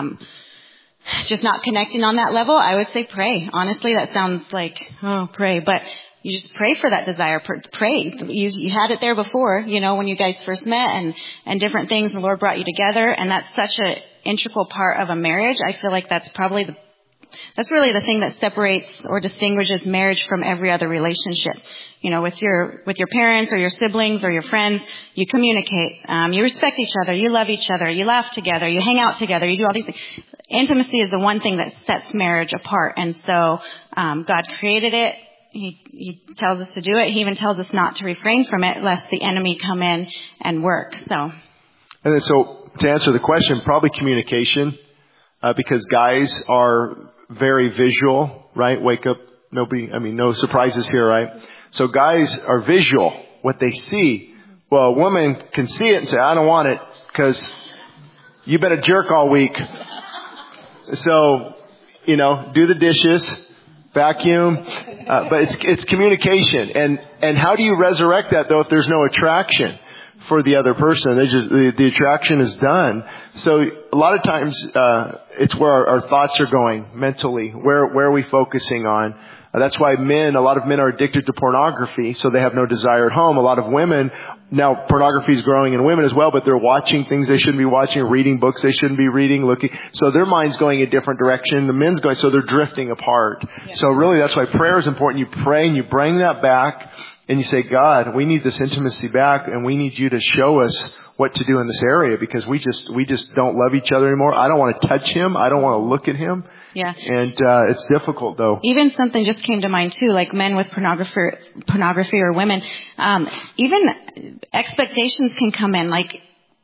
just not connecting on that level, I would say pray. Honestly, that sounds like, pray. But you just pray for that desire. Pray. You had it there before, when you guys first met and different things. The Lord brought you together. And that's such an integral part of a marriage. I feel like that's really the thing that separates or distinguishes marriage from every other relationship. With your parents or your siblings or your friends, you communicate, you respect each other, you love each other, you laugh together, you hang out together, you do all these things. Intimacy is the one thing that sets marriage apart. And so, God created it. He tells us to do it. He even tells us not to refrain from it lest the enemy come in and work. So to answer the question, probably communication, because guys are very visual, right? Wake up, no surprises here, right? So guys are visual, what they see. Well, a woman can see it and say, I don't want it because you've been a jerk all week. So, do the dishes, vacuum, but it's communication. And how do you resurrect that though if there's no attraction for the other person? The attraction is done. So a lot of times, it's where our thoughts are going mentally. Where are we focusing on? That's why a lot of men are addicted to pornography, so they have no desire at home. A lot of women, now pornography is growing in women as well, but they're watching things they shouldn't be watching, reading books they shouldn't be reading, looking. So their mind's going a different direction. The men's going, so they're drifting apart. Yeah. So really that's why prayer is important. You pray and you bring that back and you say, God, we need this intimacy back and we need you to show us what to do in this area because we just don't love each other anymore. I don't want to touch him. I don't want to look at him. Yeah. And it's difficult though. Even something just came to mind too, like men with pornography or women. Even expectations can come in, like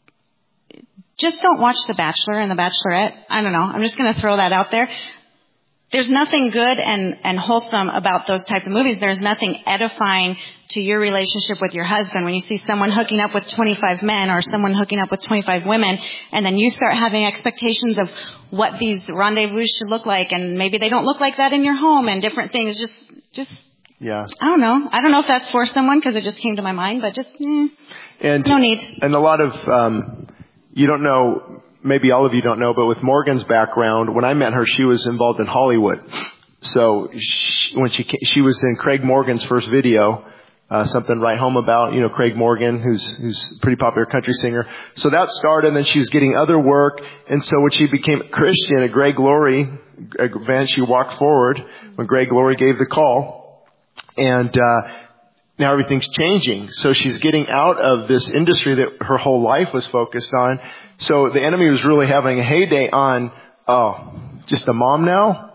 just don't watch The Bachelor and The Bachelorette. I don't know. I'm just going to throw that out there. There's nothing good and wholesome about those types of movies. There's nothing edifying to your relationship with your husband when you see someone hooking up with 25 men or someone hooking up with 25 women, and then you start having expectations of what these rendezvous should look like, and maybe they don't look like that in your home and different things. Just yeah. I don't know. I don't know if that's for someone because it just came to my mind, but just no need. And a lot of you don't know. Maybe all of you don't know, but with Morgan's background, when I met her, she was involved in Hollywood. So when she was in Craig Morgan's first video, something Right Home About, Craig Morgan, who's a pretty popular country singer. So that started, and then she was getting other work. And so when she became a Christian at Greg Laurie event, she walked forward when Greg Laurie gave the call. And now everything's changing. So she's getting out of this industry that her whole life was focused on. So the enemy was really having a heyday on, just a mom now?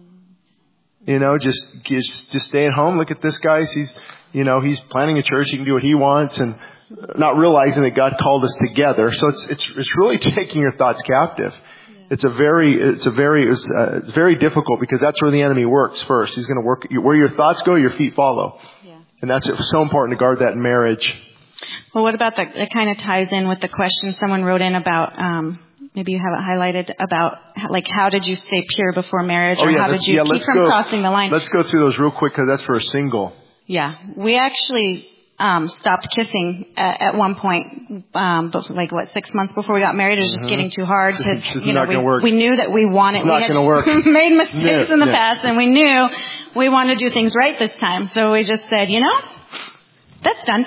Just stay at home. Look at this guy. He's planning a church. He can do what he wants and not realizing that God called us together. So it's really taking your thoughts captive. It's very difficult because that's where the enemy works first. He's going to work where your thoughts go, your feet follow. Yeah. And that's so important to guard that in marriage. Well, what about that kind of ties in with the question someone wrote in about, maybe you have it highlighted, about like how did you stay pure before marriage or how did you keep from crossing the line? Let's go through those real quick because that's for a single. Yeah. We actually, stopped kissing at one point, like 6 months before we got married. It was just getting too hard to, we knew that we wanted, it's not we had gonna work. made mistakes in the past, and we knew we wanted to do things right this time. So we just said, that's done.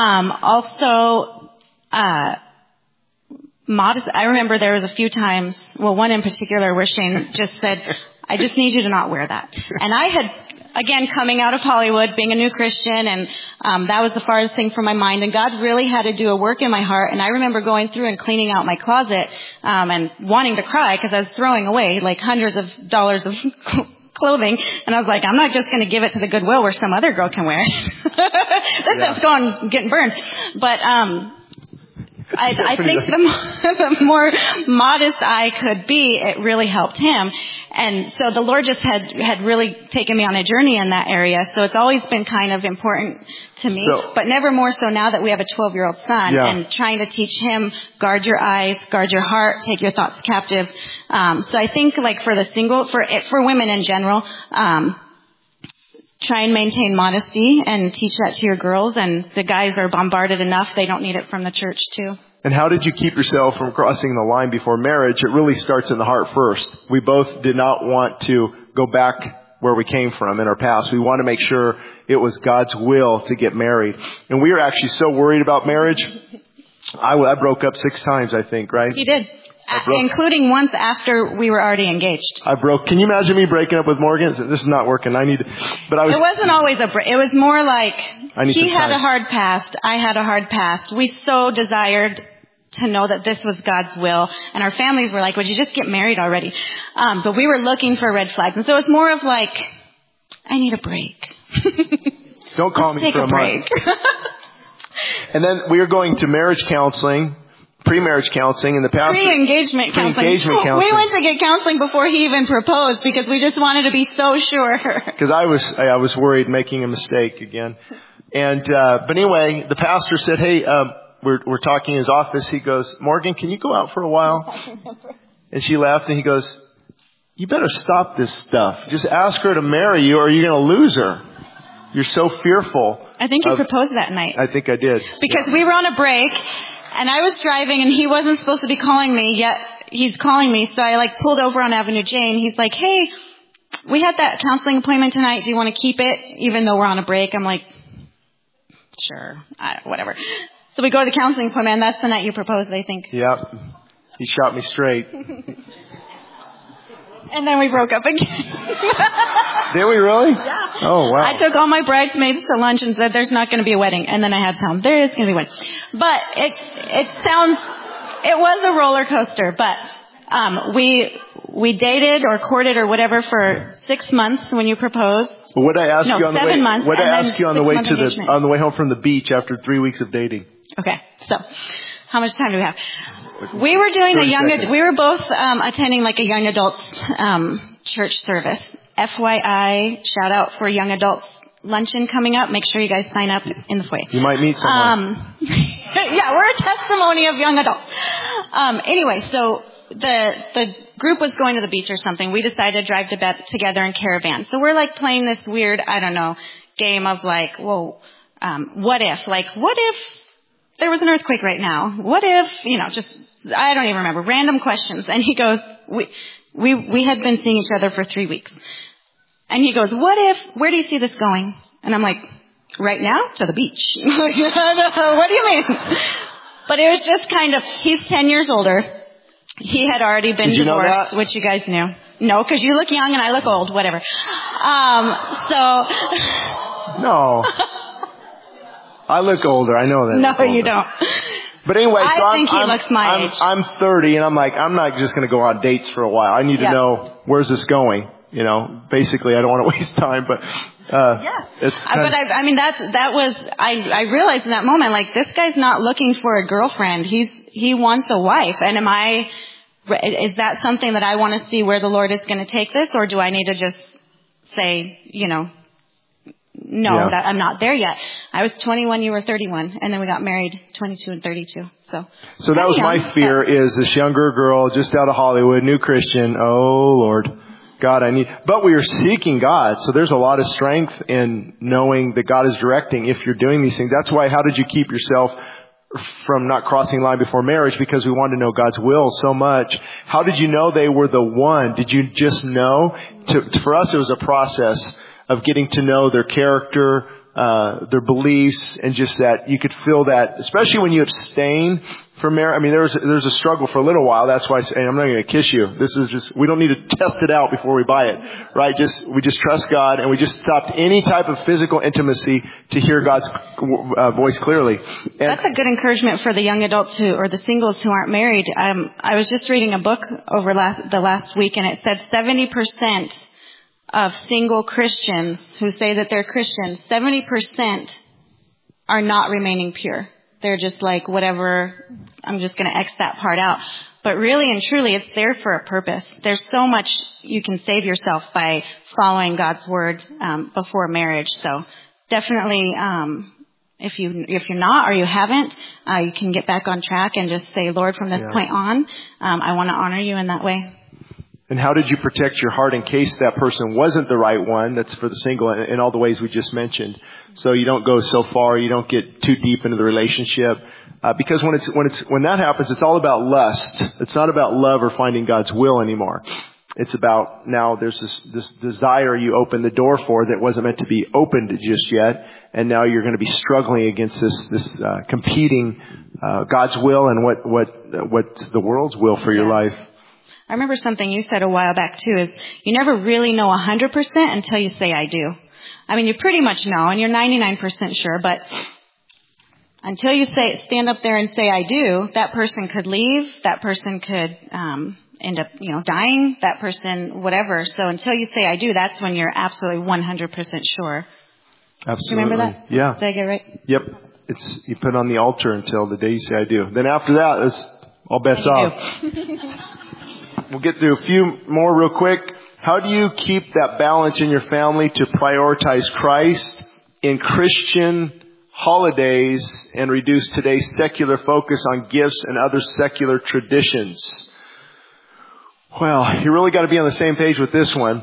Modest. I remember there was a few times, one in particular where Shane just said, I just need you to not wear that. And I had, again, coming out of Hollywood, being a new Christian, and that was the farthest thing from my mind. And God really had to do a work in my heart. And I remember going through and cleaning out my closet and wanting to cry because I was throwing away like hundreds of dollars of clothing. And I was like, I'm not just going to give it to the Goodwill where some other girl can wear it. This stuff's getting burned. But I think the more modest I could be, it really helped him. And so the Lord just had really taken me on a journey in that area. So it's always been kind of important to me, but never more so now that we have a 12-year-old son and trying to teach him, guard your eyes, guard your heart, take your thoughts captive. So I think like for women in general, try and maintain modesty and teach that to your girls. And the guys are bombarded enough. They don't need it from the church too. And how did you keep yourself from crossing the line before marriage? It really starts in the heart first. We both did not want to go back where we came from in our past. We want to make sure it was God's will to get married. And we were actually so worried about marriage. I broke up 6 times, I think, right? You did. Including once after we were already engaged. Can you imagine me breaking up with Morgan? This is not working. It wasn't always a break. It was more like he had a hard past. I had a hard past. We so desired to know that this was God's will. And our families were like, would you just get married already? But we were looking for red flags. And so it's more of like, I need a break. Don't call me for a break. And then we were going to marriage counseling. Pre-marriage counseling in the past. Pre-engagement counseling. We went to get counseling before he even proposed because we just wanted to be so sure. Because I was worried making a mistake again. And, but anyway, the pastor said, hey, we're talking in his office. He goes, Morgan, can you go out for a while? And she laughed and he goes, you better stop this stuff. Just ask her to marry you or you're going to lose her. You're so fearful. I think you proposed that night. I think I did. Because we were on a break. And I was driving and he wasn't supposed to be calling me, yet he's calling me. So I pulled over on Avenue J and he's like, hey, we had that counseling appointment tonight. Do you want to keep it even though we're on a break? I'm like, sure, whatever. So we go to the counseling appointment and that's the night you proposed, I think. Yep. He shot me straight. And then we broke up again. Did we really? Yeah. Oh, wow. I took all my bridesmaids to lunch and said, there's not going to be a wedding. And then I had to tell them, there is going to be a wedding. But it was a roller coaster. But we dated or courted or whatever for 6 months when you proposed. Well, what did I ask you on the way? 7 months. What did I ask you on the way on the way home from the beach after 3 weeks of dating? Okay. So how much time do we have? We were doing we were both attending like a young adults church service. FYI, shout out for young adults luncheon coming up. Make sure you guys sign up in the foyer. You might meet someone. Yeah, we're a testimony of young adults. Anyway, so the group was going to the beach or something. We decided to drive together in caravan. So we're like playing this weird, I don't know, game of like, whoa, what if? Like, what if there was an earthquake right now? What if, just, I don't even remember, random questions. And he goes, we had been seeing each other for 3 weeks. And he goes, where do you see this going? And I'm like, right now? To the beach. What do you mean? But it was just kind of, he's 10 years older. He had already been divorced, which you guys knew. No, because you look young and I look old, whatever. No. I look older. I know that. No, you don't. But anyway, so I think he looks my age. I'm 30 and I'm like, I'm not just going to go on dates for a while. I need to know, where's this going? Basically I don't want to waste time, but, I realized in that moment, like, this guy's not looking for a girlfriend. He wants a wife. And is that something that I want to see where the Lord is going to take this? Or do I need to just say, no, that I'm not there yet. I was 21, you were 31, and then we got married 22 and 32. So that was my fear, is this younger girl just out of Hollywood, new Christian. Oh Lord, God, but we are seeking God. So there's a lot of strength in knowing that God is directing if you're doing these things. That's why, how did you keep yourself from not crossing the line before marriage? Because we wanted to know God's will so much. How did you know they were the one? Did you just know? For us, it was a process of getting to know their character, their beliefs, and just that you could feel that, especially when you abstain from marriage. I mean, there's a struggle for a little while. That's why I say, I'm not going to kiss you. This is just, we don't need to test it out before we buy it, right? We just trust God, and we just stopped any type of physical intimacy to hear God's voice clearly. And that's a good encouragement for the young adults or the singles who aren't married. I was just reading a book over the last week, and it said 70% of single Christians who say that they're Christians, 70% are not remaining pure. They're just like, whatever, I'm just going to X that part out. But really and truly, it's there for a purpose. There's so much you can save yourself by following God's word before marriage. So definitely, if you're not or you haven't, you can get back on track and just say, Lord, from this point on, I want to honor you in that way. And how did you protect your heart in case that person wasn't the right one? That's for the single in all the ways we just mentioned. So you don't go so far, you don't get too deep into the relationship. Because when that happens, it's all about lust. It's not about love or finding God's will anymore. It's about now there's this desire you open the door for that wasn't meant to be opened just yet. And now you're going to be struggling against this competing, God's will and what the world's will for your life. I remember something you said a while back too, is you never really know 100% until you say I do. I mean, you pretty much know and you're 99% sure, but until you stand up there and say I do, that person could leave, that person could end up, dying, that person, whatever. So until you say I do, that's when you're absolutely 100% sure. Absolutely. Do you remember that? Yeah. Did I get it right? Yep. You put it on the altar until the day you say I do. Then after that, it's all bets off. We'll get through a few more real quick. How do you keep that balance in your family to prioritize Christ in Christian holidays and reduce today's secular focus on gifts and other secular traditions? Well, you really got to be on the same page with this one.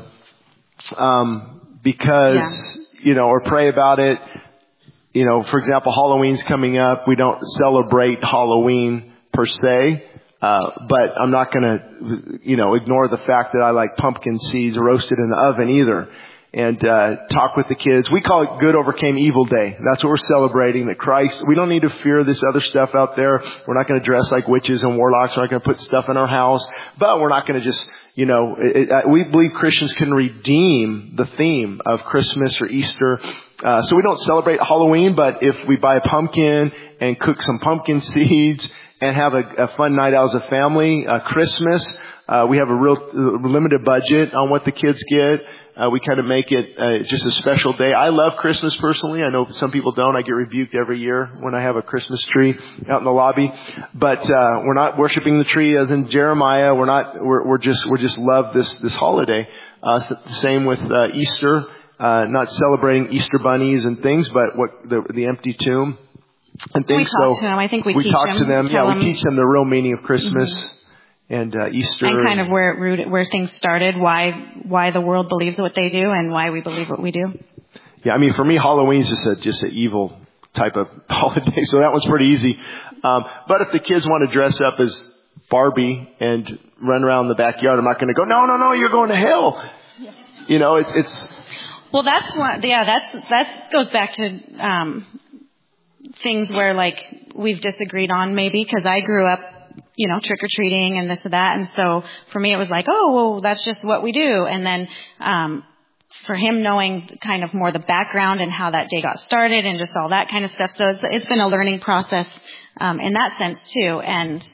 Because, or pray about it. For example, Halloween's coming up. We don't celebrate Halloween per se. But I'm not going to, ignore the fact that I like pumpkin seeds roasted in the oven either. And talk with the kids. We call it Good Overcame Evil Day. That's what we're celebrating, that Christ, we don't need to fear this other stuff out there. We're not going to dress like witches and warlocks. We're not going to put stuff in our house. But we're not going to just, we believe Christians can redeem the theme of Christmas or Easter. So we don't celebrate Halloween, but if we buy a pumpkin and cook some pumpkin seeds and have a fun night out as a family, Christmas, we have a real limited budget on what the kids get. We kind of make it just a special day. I love Christmas personally. I know some people don't. I get rebuked every year when I have a Christmas tree out in the lobby. But we're not worshiping the tree as in Jeremiah. We're just love this holiday. Same with Easter. Not celebrating Easter bunnies and things, but the empty tomb and things. We talk to them. I think we teach talk to them. Yeah, we teach them the real meaning of Christmas. Mm-hmm. And Easter. And kind of where things started, why the world believes what they do and why we believe what we do. Yeah, I mean, for me, Halloween's just an evil type of holiday, so that one's pretty easy. But if the kids want to dress up as Barbie and run around the backyard, I'm not going to go, no, you're going to hell. It's. Well, that's what. Yeah, that goes back to things where like we've disagreed on maybe, because I grew up, trick-or-treating and this and that. And so for me, it was like, oh, well, that's just what we do. And then, for him knowing kind of more the background and how that day got started and just all that kind of stuff. So it's been a learning process, in that sense too. And,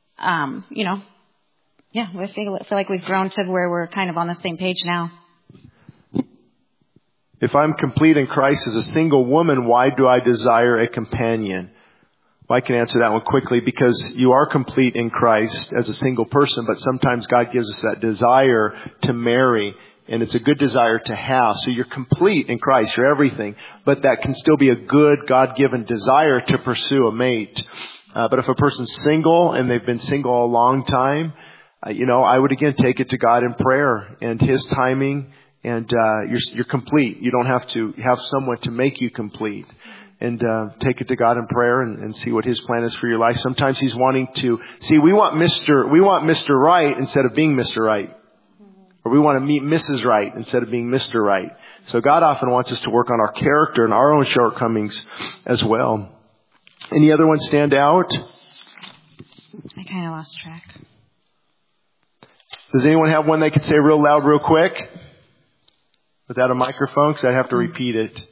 we feel like we've grown to where we're kind of on the same page now. If I'm complete in Christ as a single woman, why do I desire a companion? Well, I can answer that one quickly, because you are complete in Christ as a single person, but sometimes God gives us that desire to marry, and it's a good desire to have. So you're complete in Christ, you're everything, but that can still be a good God-given desire to pursue a mate. But if a person's single and they've been single a long time, I would again take it to God in prayer and His timing, and you're complete. You don't have to have someone to make you complete. And take it to God in prayer and see what His plan is for your life. Sometimes He's wanting to see. We want Mr. Right instead of being Mr. Right, or we want to meet Mrs. Right instead of being Mr. Right. So God often wants us to work on our character and our own shortcomings as well. Any other ones stand out? I kind of lost track. Does anyone have one they could say real loud, real quick, without a microphone? Because I'd have to repeat it.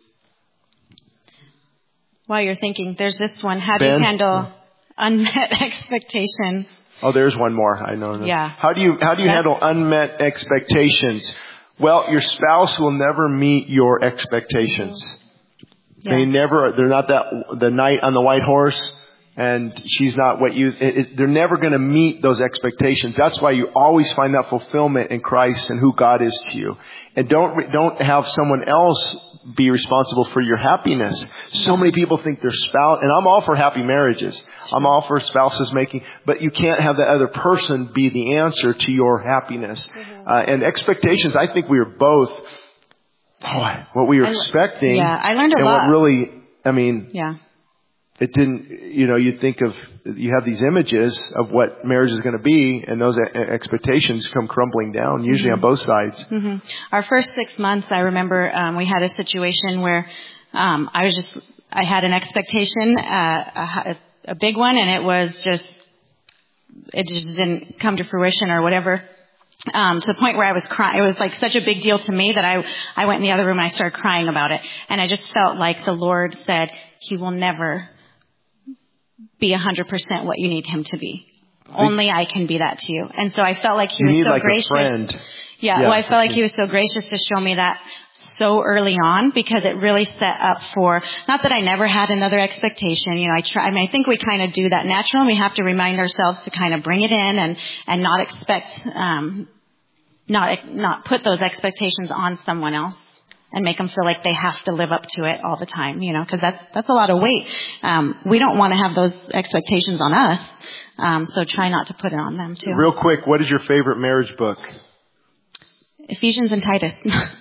While you're thinking, there's this one. How do you handle unmet expectations? Oh, there's one more. I know. Yeah. How do you handle unmet expectations? Well, your spouse will never meet your expectations. Yeah. They're not the knight on the white horse, and she's not what they're never going to meet those expectations. That's why you always find that fulfillment in Christ and who God is to you. And don't have someone else be responsible for your happiness. So many people think their spouse, and I'm all for happy marriages. I'm all for spouses but you can't have the other person be the answer to your happiness. And expectations, I think we are both what we were expecting. Yeah, I learned a lot. And what really, yeah. It didn't, you'd think you have these images of what marriage is going to be, and those expectations come crumbling down, usually on both sides. Mm-hmm. Our first 6 months, I remember, we had a situation where, I had an expectation, a big one, and it just didn't come to fruition or whatever. To the point where I was crying. It was like such a big deal to me that I went in the other room and I started crying about it. And I just felt like the Lord said He will never be 100% what you need Him to be. Only I can be that to you. And so I felt like He was so gracious. A friend. Yeah, well, I felt like He was so gracious to show me that so early on, because it really set up for, not that I never had another expectation. I think we kind of do that naturally. We have to remind ourselves to kind of bring it in and not expect, not put those expectations on someone else and make them feel like they have to live up to it all the time, because that's a lot of weight. We don't want to have those expectations on us. So try not to put it on them too. Real quick, what is your favorite marriage book? Ephesians and Titus.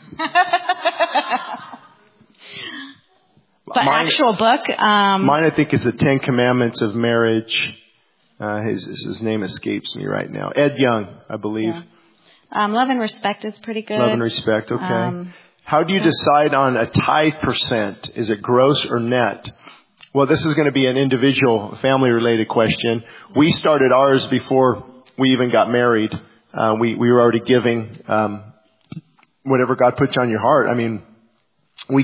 But actual book. Mine, I think, is the 10 Commandments of Marriage. His name escapes me right now. Ed Young, I believe. Yeah. Love and Respect is pretty good. Love and Respect, okay. How do you decide on a tithe percent? Is it gross or net? Well, this is going to be an individual, family-related question. We started ours before we even got married. We were already giving whatever God puts on your heart. We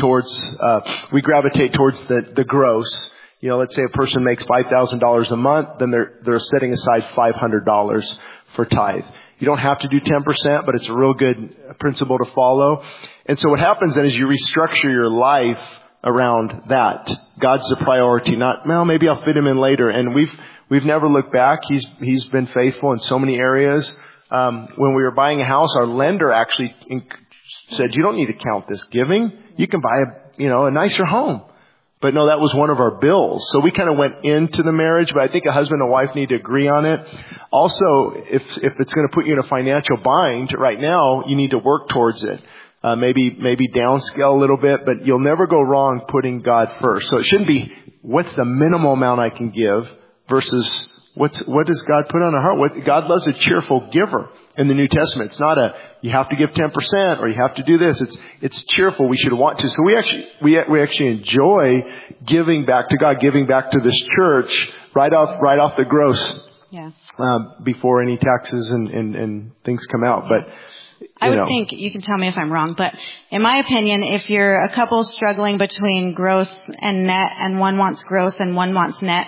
gravitate towards the gross. Let's say a person makes $5,000 a month, then they're setting aside $500 for tithe. You don't have to do 10%, but it's a real good principle to follow. And so what happens then is you restructure your life around that. God's the priority, not, well, maybe I'll fit Him in later. And we've never looked back. He's been faithful in so many areas. When we were buying a house, our lender actually said, you don't need to count this giving. You can buy a nicer home. But no, that was one of our bills. So we kind of went into the marriage, but I think a husband and wife need to agree on it. Also, if it's going to put you in a financial bind right now, you need to work towards it. Maybe downscale a little bit, but you'll never go wrong putting God first. So it shouldn't be, what's the minimal amount I can give versus what does God put on our heart? God loves a cheerful giver in the New Testament. It's not you have to give 10% or you have to do this. It's cheerful. We should want to. So we actually enjoy giving back to God, giving back to this church right off the gross. Yeah. Before any taxes and things come out. But I would think, you can tell me if I'm wrong, but in my opinion, if you're a couple struggling between gross and net, and one wants gross and one wants net,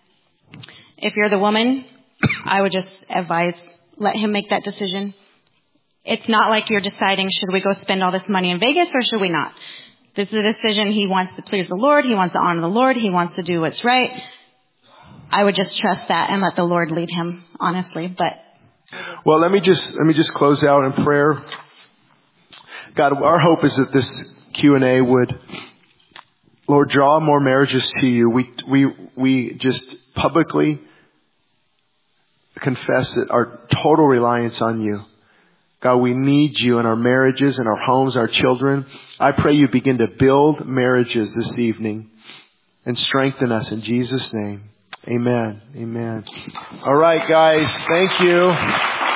if you're the woman, I would just advise, let him make that decision. It's not like you're deciding, should we go spend all this money in Vegas or should we not? This is a decision. He wants to please the Lord. He wants to honor the Lord. He wants to do what's right. I would just trust that and let the Lord lead him, honestly. But well, let me just close out in prayer. God, our hope is that this Q&A would, Lord, draw more marriages to you. We just publicly confess it, our total reliance on you. God, we need you in our marriages, in our homes, our children. I pray you begin to build marriages this evening and strengthen us in Jesus' name. Amen. Amen. All right, guys. Thank you.